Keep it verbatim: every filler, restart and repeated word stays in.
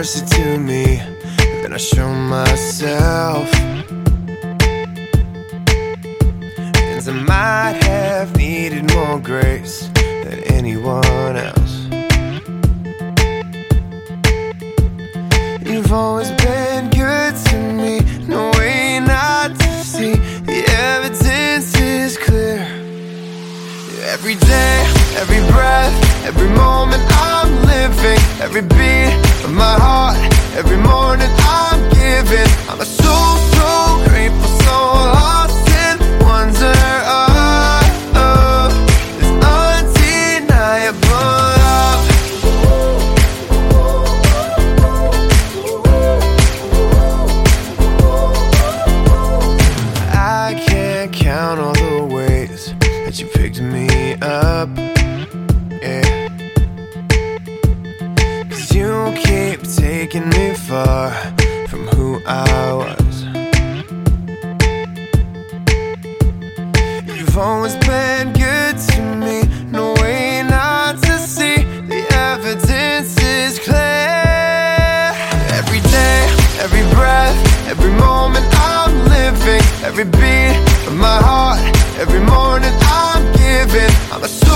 mercy to me, then I show myself. And I might have needed more grace than anyone else. You've always been good to me, no way not to see. The evidence is clear. Every day, every breath, every moment I'm living, every beat of my heart, every morning I'm giving. I'm so, so grateful, so lost in wonder. Oh, oh, it's undeniable. I can't count all the ways that you picked me up, yeah. Cause you keep taking me far from who I was. You've always been good to me, no way not to see. The evidence is clear. Every day, every breath, every moment I'm living, every beat of my heart, every morning I'm giving. I'm a